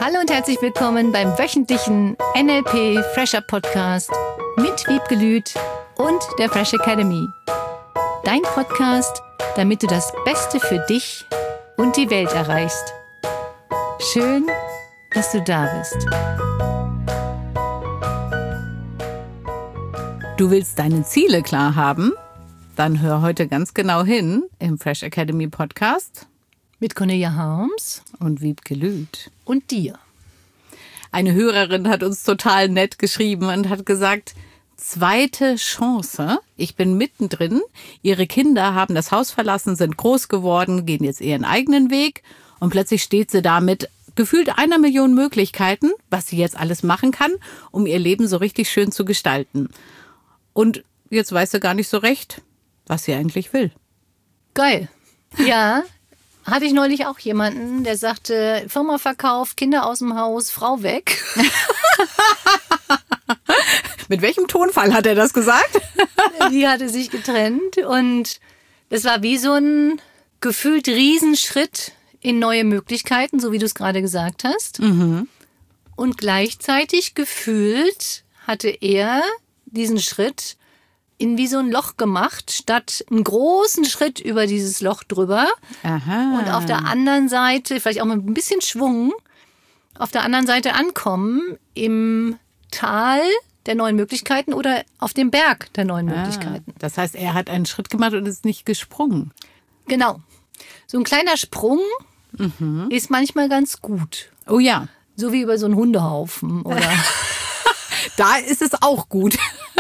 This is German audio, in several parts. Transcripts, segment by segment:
Hallo und herzlich willkommen beim wöchentlichen NLP Fresher Podcast mit Wiebke Lüth und der Fresh Academy. Dein Podcast, damit du das Beste für dich und die Welt erreichst. Schön, dass du da bist. Du willst deine Ziele klar haben? Dann hör heute ganz genau hin im Fresh Academy Podcast. Mit Cornelia Harms Und Wiebke Lüth. und dir. Eine Hörerin hat uns total nett geschrieben und hat gesagt, zweite Chance, ich bin mittendrin, ihre Kinder haben das Haus verlassen, sind groß geworden, gehen jetzt ihren eigenen Weg und plötzlich steht sie da mit gefühlt 1 Million Möglichkeiten, was sie jetzt alles machen kann, um ihr Leben so richtig schön zu gestalten. Und jetzt weiß sie gar nicht so recht, was sie eigentlich will. Geil. Ja, hatte ich neulich auch jemanden, der sagte, Firma verkauft, Kinder aus dem Haus, Frau weg. Mit welchem Tonfall hat er das gesagt? Die hatte sich getrennt und das war wie so ein gefühlt Riesenschritt in neue Möglichkeiten, so wie du es gerade gesagt hast. Mhm. Und gleichzeitig gefühlt hatte er diesen Schritt in wie so ein Loch gemacht, statt einen großen Schritt über dieses Loch drüber. Aha. Und auf der anderen Seite, vielleicht auch mit ein bisschen Schwung, auf der anderen Seite ankommen im Tal der neuen Möglichkeiten oder auf dem Berg der neuen Möglichkeiten. Das heißt, er hat einen Schritt gemacht und ist nicht gesprungen. Genau. So ein kleiner Sprung ist manchmal ganz gut. Oh ja, So wie über so einen Hundehaufen oder da ist es auch gut.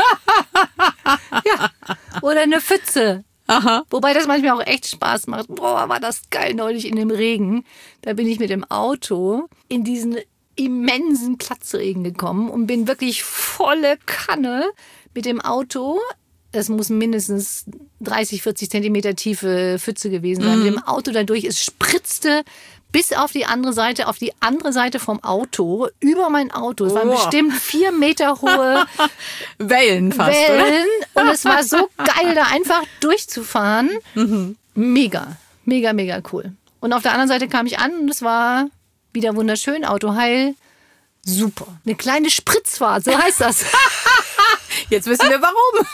ja, oder eine Pfütze. Aha. Wobei das manchmal auch echt Spaß macht. Boah, war das geil neulich in dem Regen. Da bin ich mit dem Auto in diesen immensen Platzregen gekommen und bin wirklich volle Kanne mit dem Auto. Es muss mindestens 30, 40 Zentimeter tiefe Pfütze gewesen sein. Mit dem Auto dadurch, es spritzte bis auf die andere Seite vom Auto, über mein Auto. Es waren bestimmt 4 Meter hohe Wellen fast, Wellen. Und es war so geil, da einfach durchzufahren. Mega, mega, mega cool. Und auf der anderen Seite kam ich an und es war wieder wunderschön, Auto heil. Super. Eine kleine Spritzfahrt, so heißt das. Jetzt wissen wir warum.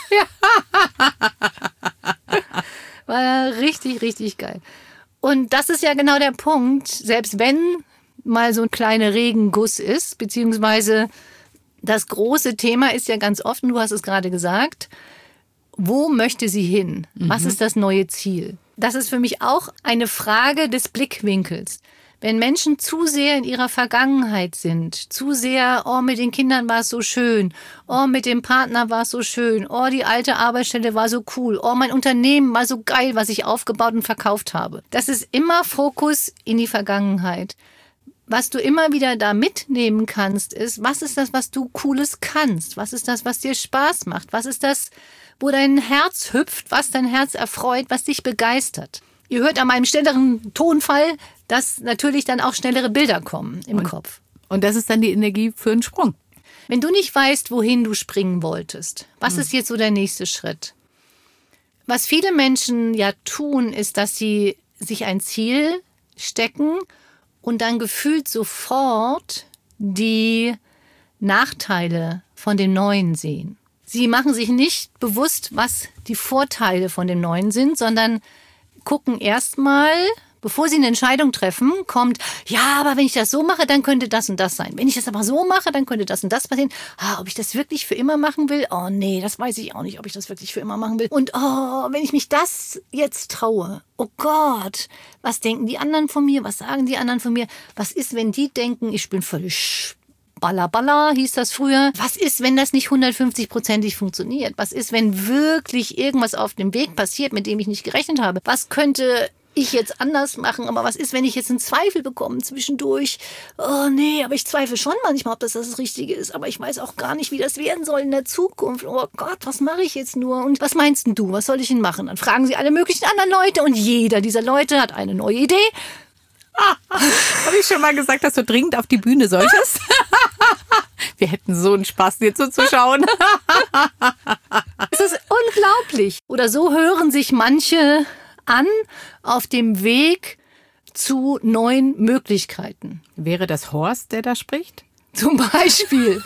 War richtig, richtig geil. Und das ist ja genau der Punkt, selbst wenn mal so ein kleiner Regenguss ist, beziehungsweise das große Thema ist ja ganz oft, du hast es gerade gesagt, wo möchte sie hin? Was ist das neue Ziel? Das ist für mich auch eine Frage des Blickwinkels. Wenn Menschen zu sehr in ihrer Vergangenheit sind, zu sehr, oh, mit den Kindern war es so schön, oh, mit dem Partner war es so schön, oh, die alte Arbeitsstelle war so cool, oh, mein Unternehmen war so geil, was ich aufgebaut und verkauft habe. Das ist immer Fokus in die Vergangenheit. Was du immer wieder da mitnehmen kannst, ist, was ist das, was du Cooles kannst? Was ist das, was dir Spaß macht? Was ist das, wo dein Herz hüpft, was dein Herz erfreut, was dich begeistert? Ihr hört an meinem schnelleren Tonfall, dass natürlich dann auch schnellere Bilder kommen im Kopf. Und das ist dann die Energie für einen Sprung. Wenn du nicht weißt, wohin du springen wolltest, was ist jetzt so der nächste Schritt? Was viele Menschen ja tun, ist, dass sie sich ein Ziel stecken und dann gefühlt sofort die Nachteile von dem Neuen sehen. Sie machen sich nicht bewusst, was die Vorteile von dem Neuen sind, sondern gucken erstmal, bevor sie eine Entscheidung treffen, kommt, ja, aber wenn ich das so mache, dann könnte das und das sein. Wenn ich das aber so mache, dann könnte das und das passieren. Ob ich das wirklich für immer machen will? Oh nee, das weiß ich auch nicht, ob ich das wirklich für immer machen will. Und wenn ich mich das jetzt traue, oh Gott, was denken die anderen von mir? Was sagen die anderen von mir? Was ist, wenn die denken, ich bin völlig Balla, hieß das früher. Was ist, wenn das nicht 150%ig funktioniert? Was ist, wenn wirklich irgendwas auf dem Weg passiert, mit dem ich nicht gerechnet habe? Was könnte ich jetzt anders machen? Aber was ist, wenn ich jetzt einen Zweifel bekomme zwischendurch? Oh nee, aber ich zweifle schon manchmal, ob das Richtige ist. Aber ich weiß auch gar nicht, wie das werden soll in der Zukunft. Oh Gott, was mache ich jetzt nur? Und was meinst denn du? Was soll ich denn machen? Dann fragen sie alle möglichen anderen Leute und jeder dieser Leute hat eine neue Idee. Habe ich schon mal gesagt, dass du dringend auf die Bühne solltest? Wir hätten so einen Spaß, dir zuzuschauen. Es ist unglaublich. Oder so hören sich manche an auf dem Weg zu neuen Möglichkeiten. Wäre das Horst, der da spricht? Zum Beispiel.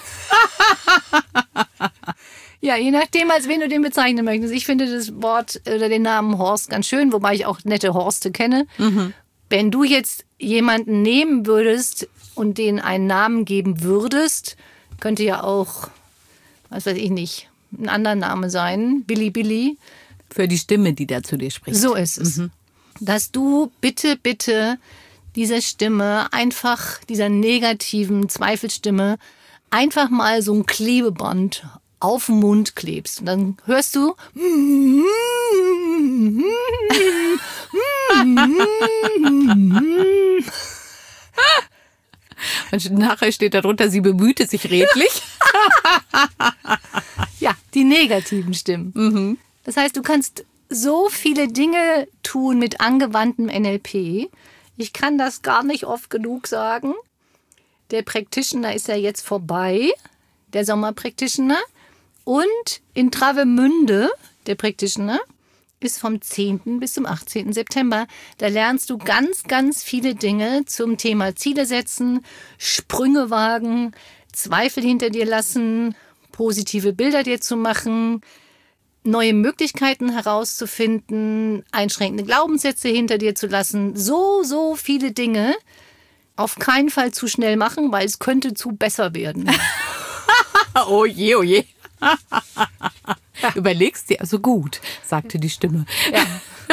Ja, je nachdem, als wen du den bezeichnen möchtest. Ich finde das Wort oder den Namen Horst ganz schön, wobei ich auch nette Horste kenne. Wenn du jetzt jemanden nehmen würdest und denen einen Namen geben würdest, könnte ja auch, was weiß ich nicht, ein anderer Name sein. Billy. Für die Stimme, die da zu dir spricht. So ist es. Dass du bitte dieser Stimme einfach, dieser negativen Zweifelstimme, einfach mal so ein Klebeband auf den Mund klebst. Und dann hörst du Und nachher steht darunter, sie bemühte sich redlich. ja, die negativen Stimmen. Das heißt, du kannst so viele Dinge tun mit angewandtem NLP. Ich kann das gar nicht oft genug sagen. Der Practitioner ist ja jetzt vorbei, der Sommer-Practitioner. Und in Travemünde, der Practitioner, ist vom 10. bis zum 18. September. Da lernst du ganz, ganz viele Dinge zum Thema Ziele setzen, Sprünge wagen, Zweifel hinter dir lassen, positive Bilder dir zu machen, neue Möglichkeiten herauszufinden, einschränkende Glaubenssätze hinter dir zu lassen. So viele Dinge. Auf keinen Fall zu schnell machen, weil es könnte zu besser werden. Oh je. Überlegst dir also gut, sagte die Stimme. Ja.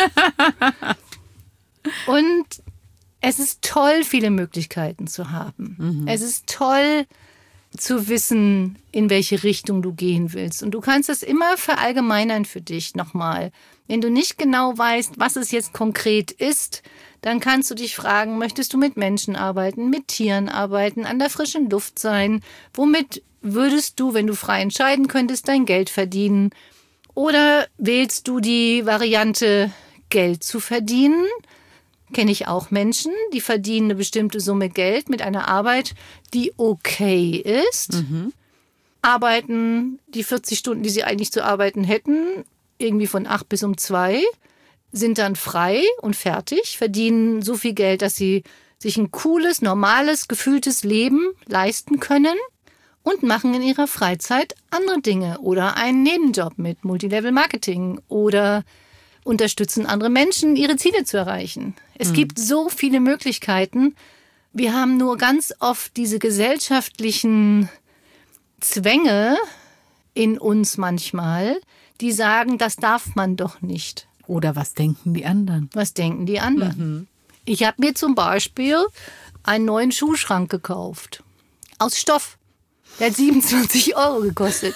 Und es ist toll, viele Möglichkeiten zu haben. Es ist toll zu wissen, in welche Richtung du gehen willst. Und du kannst das immer verallgemeinern für dich nochmal. Wenn du nicht genau weißt, was es jetzt konkret ist, dann kannst du dich fragen, möchtest du mit Menschen arbeiten, mit Tieren arbeiten, an der frischen Luft sein? Womit würdest du, wenn du frei entscheiden könntest, dein Geld verdienen? Oder wählst du die Variante, Geld zu verdienen? Kenne ich auch Menschen, die verdienen eine bestimmte Summe Geld mit einer Arbeit, die okay ist. Arbeiten die 40 Stunden, die sie eigentlich zu arbeiten hätten, irgendwie von 8 bis um 2, sind dann frei und fertig, verdienen so viel Geld, dass sie sich ein cooles, normales, gefühltes Leben leisten können und machen in ihrer Freizeit andere Dinge oder einen Nebenjob mit Multilevel-Marketing oder unterstützen andere Menschen, ihre Ziele zu erreichen. Es gibt so viele Möglichkeiten. Wir haben nur ganz oft diese gesellschaftlichen Zwänge in uns manchmal, die sagen, das darf man doch nicht. Oder was denken die anderen? Was denken die anderen? Ich habe mir zum Beispiel einen neuen Schuhschrank gekauft. Aus Stoff. Der hat 27 € gekostet.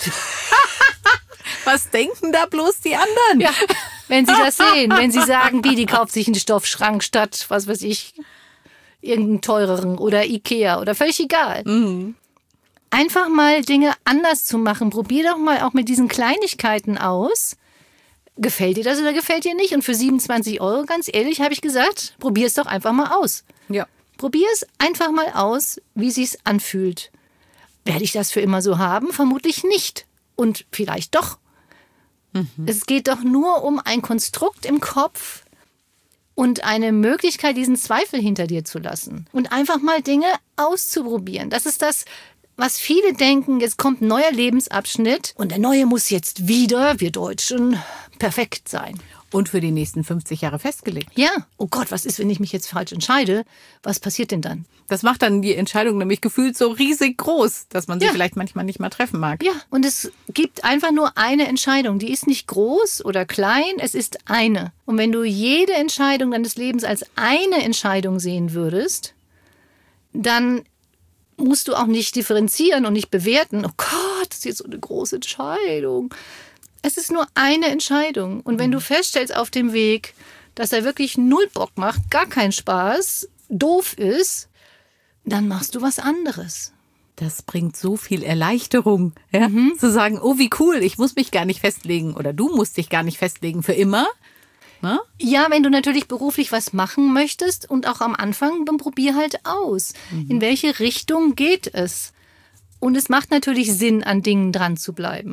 Was denken da bloß die anderen? Ja, wenn sie das sehen. Wenn sie sagen, die kauft sich einen Stoffschrank statt, was weiß ich, irgendeinen teureren oder Ikea oder völlig egal. Einfach mal Dinge anders zu machen. Probier doch mal auch mit diesen Kleinigkeiten aus. Gefällt dir das oder gefällt dir nicht? Und für 27 €, ganz ehrlich, habe ich gesagt, probier es doch einfach mal aus. Ja. Probier es einfach mal aus, wie sich's anfühlt. Werde ich das für immer so haben? Vermutlich nicht. Und vielleicht doch. Es geht doch nur um ein Konstrukt im Kopf und eine Möglichkeit, diesen Zweifel hinter dir zu lassen. Und einfach mal Dinge auszuprobieren. Das ist das, was viele denken, jetzt kommt ein neuer Lebensabschnitt und der neue muss jetzt wieder, wir Deutschen, perfekt sein. Und für die nächsten 50 Jahre festgelegt. Ja. Oh Gott, was ist, wenn ich mich jetzt falsch entscheide? Was passiert denn dann? Das macht dann die Entscheidung nämlich gefühlt so riesig groß, dass man sie vielleicht manchmal nicht mal treffen mag. Ja, und es gibt einfach nur eine Entscheidung. Die ist nicht groß oder klein, es ist eine. Und wenn du jede Entscheidung deines Lebens als eine Entscheidung sehen würdest, dann musst du auch nicht differenzieren und nicht bewerten. Oh Gott, das ist jetzt so eine große Entscheidung. Es ist nur eine Entscheidung. Und wenn du feststellst auf dem Weg, dass er wirklich null Bock macht, gar keinen Spaß, doof ist, dann machst du was anderes. Das bringt so viel Erleichterung, ja? Zu sagen, oh wie cool, ich muss mich gar nicht festlegen oder du musst dich gar nicht festlegen für immer. Na? Ja, wenn du natürlich beruflich was machen möchtest und auch am Anfang, dann probier halt aus. In welche Richtung geht es? Und es macht natürlich Sinn, an Dingen dran zu bleiben.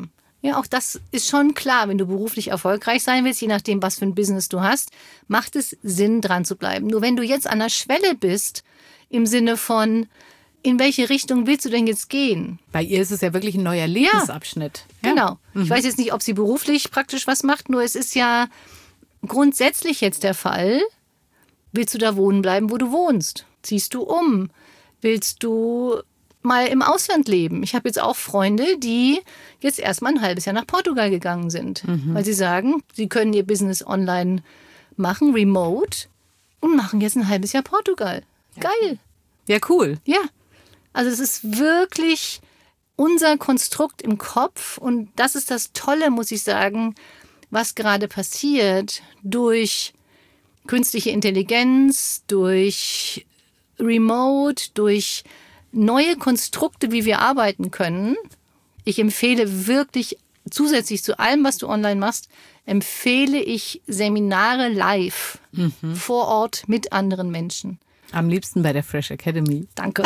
Ja, auch das ist schon klar, wenn du beruflich erfolgreich sein willst, je nachdem, was für ein Business du hast, macht es Sinn, dran zu bleiben. Nur wenn du jetzt an der Schwelle bist, im Sinne von, in welche Richtung willst du denn jetzt gehen? Bei ihr ist es ja wirklich ein neuer Lebensabschnitt. Ja, genau. Ich weiß jetzt nicht, ob sie beruflich praktisch was macht, nur es ist ja grundsätzlich jetzt der Fall, willst du da wohnen bleiben, wo du wohnst? Ziehst du um? Willst du mal im Ausland leben? Ich habe jetzt auch Freunde, die jetzt erstmal ein halbes Jahr nach Portugal gegangen sind, weil sie sagen, sie können ihr Business online machen, remote, und machen jetzt ein halbes Jahr Portugal. Geil. Ja, cool. Ja, also es ist wirklich unser Konstrukt im Kopf und das ist das Tolle, muss ich sagen, was gerade passiert durch künstliche Intelligenz, durch Remote, durch neue Konstrukte, wie wir arbeiten können. Ich empfehle wirklich zusätzlich zu allem, was du online machst, empfehle ich Seminare live vor Ort mit anderen Menschen. Am liebsten bei der Fresh Academy. Danke.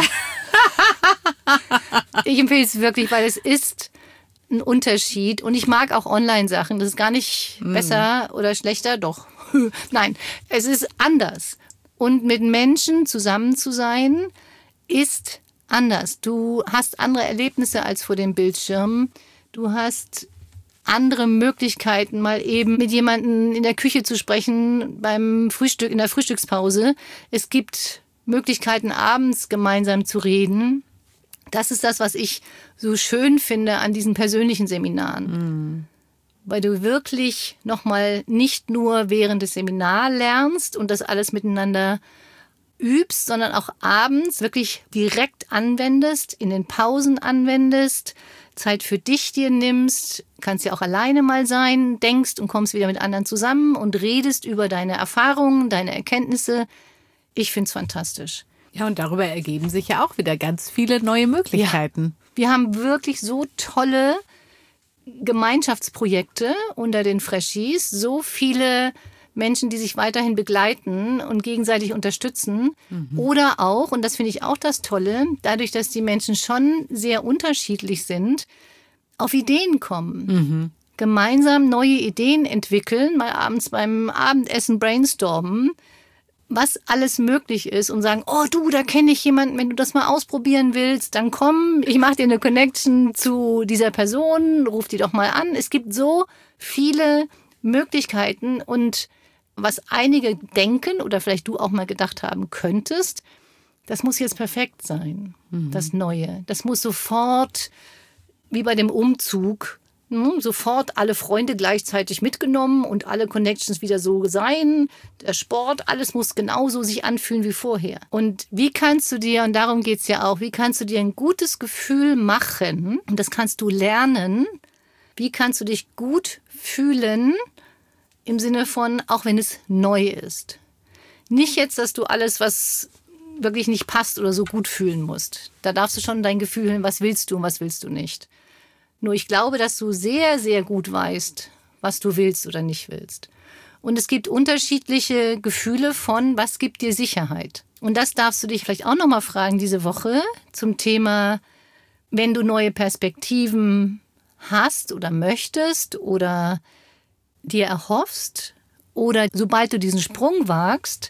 Ich empfehle es wirklich, weil es ist ein Unterschied. Und ich mag auch Online-Sachen. Das ist gar nicht besser oder schlechter. Doch. Nein, es ist anders. Und mit Menschen zusammen zu sein, ist anders. Du hast andere Erlebnisse als vor dem Bildschirm. Du hast andere Möglichkeiten, mal eben mit jemandem in der Küche zu sprechen, beim Frühstück, in der Frühstückspause. Es gibt Möglichkeiten, abends gemeinsam zu reden. Das ist das, was ich so schön finde an diesen persönlichen Seminaren. Weil du wirklich nochmal nicht nur während des Seminars lernst und das alles miteinander übst, sondern auch abends wirklich direkt anwendest, in den Pausen anwendest, Zeit für dich dir nimmst, kannst ja auch alleine mal sein, denkst und kommst wieder mit anderen zusammen und redest über deine Erfahrungen, deine Erkenntnisse. Ich finde es fantastisch. Ja, und darüber ergeben sich ja auch wieder ganz viele neue Möglichkeiten. Ja. Wir haben wirklich so tolle Gemeinschaftsprojekte unter den Freshies, so viele Menschen, die sich weiterhin begleiten und gegenseitig unterstützen. Oder auch, und das finde ich auch das Tolle, dadurch, dass die Menschen schon sehr unterschiedlich sind, auf Ideen kommen. Gemeinsam neue Ideen entwickeln, mal abends beim Abendessen brainstormen, was alles möglich ist und sagen, oh du, da kenne ich jemanden, wenn du das mal ausprobieren willst, dann komm, ich mache dir eine Connection zu dieser Person, ruf die doch mal an. Es gibt so viele Möglichkeiten und was einige denken oder vielleicht du auch mal gedacht haben könntest, das muss jetzt perfekt sein, das Neue. Das muss sofort, wie bei dem Umzug, sofort alle Freunde gleichzeitig mitgenommen und alle Connections wieder so sein. Der Sport, alles muss genauso sich anfühlen wie vorher. Und wie kannst du dir, und darum geht es ja auch, wie kannst du dir ein gutes Gefühl machen, und das kannst du lernen, wie kannst du dich gut fühlen, im Sinne von, auch wenn es neu ist. Nicht jetzt, dass du alles, was wirklich nicht passt oder so gut fühlen musst. Da darfst du schon dein Gefühl hören, was willst du und was willst du nicht. Nur ich glaube, dass du sehr, sehr gut weißt, was du willst oder nicht willst. Und es gibt unterschiedliche Gefühle von, was gibt dir Sicherheit. Und das darfst du dich vielleicht auch noch mal fragen diese Woche zum Thema, wenn du neue Perspektiven hast oder möchtest oder dir erhoffst oder sobald du diesen Sprung wagst,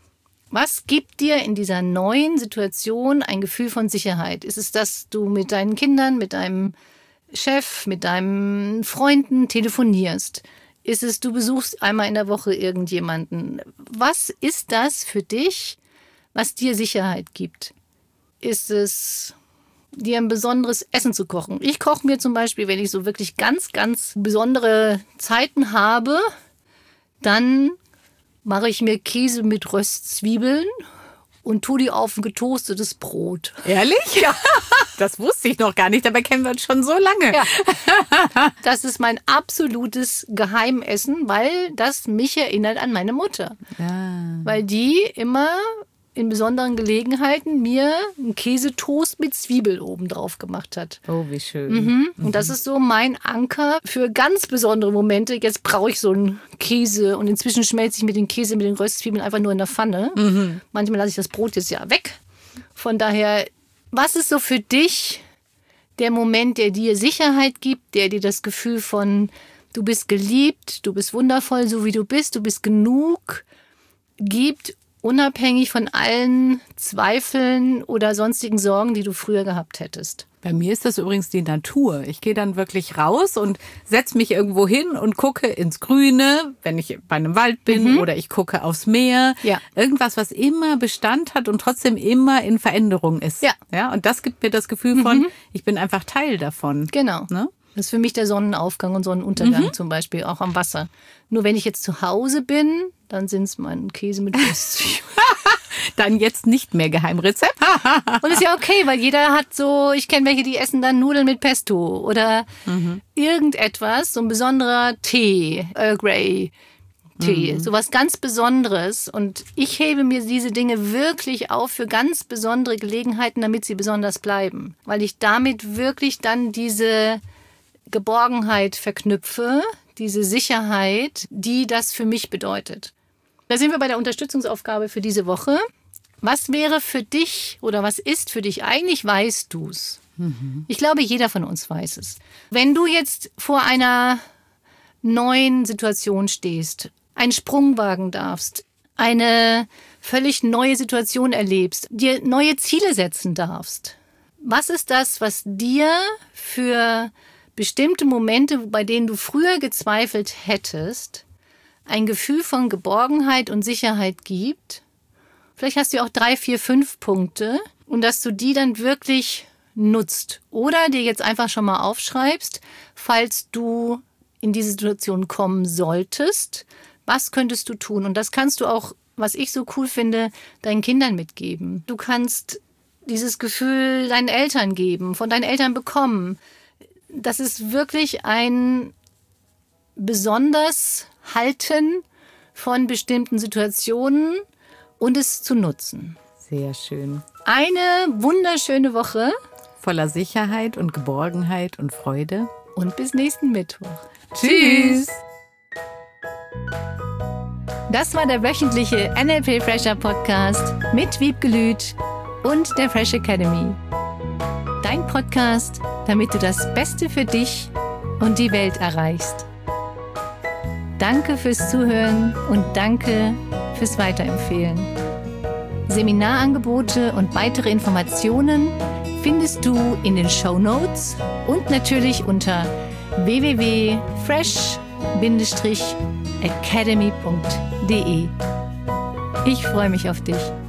was gibt dir in dieser neuen Situation ein Gefühl von Sicherheit? Ist es, dass du mit deinen Kindern, mit deinem Chef, mit deinen Freunden telefonierst? Ist es, du besuchst einmal in der Woche irgendjemanden? Was ist das für dich, was dir Sicherheit gibt? Ist es, dir ein besonderes Essen zu kochen? Ich koche mir zum Beispiel, wenn ich so wirklich ganz, ganz besondere Zeiten habe, dann mache ich mir Käse mit Röstzwiebeln und tue die auf ein getoastetes Brot. Ehrlich? Ja. Das wusste ich noch gar nicht, dabei kennen wir uns schon so lange. Ja. Das ist mein absolutes Geheimessen, weil das mich erinnert an meine Mutter. Ja. Weil die immer in besonderen Gelegenheiten mir einen Käsetoast mit Zwiebel oben drauf gemacht hat. Oh, wie schön. Und das ist so mein Anker für ganz besondere Momente. Jetzt brauche ich so einen Käse und inzwischen schmelze ich mit dem Käse, mit den Röstzwiebeln einfach nur in der Pfanne. Manchmal lasse ich das Brot jetzt ja weg. Von daher, was ist so für dich der Moment, der dir Sicherheit gibt, der dir das Gefühl von, du bist geliebt, du bist wundervoll, so wie du bist genug gibt, unabhängig von allen Zweifeln oder sonstigen Sorgen, die du früher gehabt hättest. Bei mir ist das übrigens die Natur. Ich gehe dann wirklich raus und setze mich irgendwo hin und gucke ins Grüne, wenn ich bei einem Wald bin, oder ich gucke aufs Meer. Ja. Irgendwas, was immer Bestand hat und trotzdem immer in Veränderung ist. Ja, und das gibt mir das Gefühl von, ich bin einfach Teil davon. Genau. Ne? Das ist für mich der Sonnenaufgang und Sonnenuntergang zum Beispiel, auch am Wasser. Nur wenn ich jetzt zu Hause bin, dann sind es mein Käse mit Würstchen. Dann jetzt nicht mehr Geheimrezept. Und ist ja okay, weil jeder hat so, ich kenne welche, die essen dann Nudeln mit Pesto oder irgendetwas, so ein besonderer Tee, Earl Grey Tee, sowas ganz Besonderes. Und ich hebe mir diese Dinge wirklich auf für ganz besondere Gelegenheiten, damit sie besonders bleiben. Weil ich damit wirklich dann diese Geborgenheit verknüpfe, diese Sicherheit, die das für mich bedeutet. Da sind wir bei der Unterstützungsaufgabe für diese Woche. Was wäre für dich oder was ist für dich? Eigentlich weißt du es. Ich glaube, jeder von uns weiß es. Wenn du jetzt vor einer neuen Situation stehst, einen Sprung wagen darfst, eine völlig neue Situation erlebst, dir neue Ziele setzen darfst, was ist das, was dir für bestimmte Momente, bei denen du früher gezweifelt hättest, ein Gefühl von Geborgenheit und Sicherheit gibt? Vielleicht hast du auch 3, 4, 5 Punkte und dass du die dann wirklich nutzt oder dir jetzt einfach schon mal aufschreibst, falls du in diese Situation kommen solltest, was könntest du tun? Und das kannst du auch, was ich so cool finde, deinen Kindern mitgeben. Du kannst dieses Gefühl deinen Eltern geben, von deinen Eltern bekommen. Das ist wirklich ein besonders Halten von bestimmten Situationen und es zu nutzen. Sehr schön. Eine wunderschöne Woche. Voller Sicherheit und Geborgenheit und Freude. Und bis nächsten Mittwoch. Tschüss. Das war der wöchentliche NLP Fresher Podcast mit Wiebke Lüth und der Fresh Academy. Dein Podcast, damit du das Beste für dich und die Welt erreichst. Danke fürs Zuhören und danke fürs Weiterempfehlen. Seminarangebote und weitere Informationen findest du in den Shownotes und natürlich unter www.fresh-academy.de. Ich freue mich auf dich.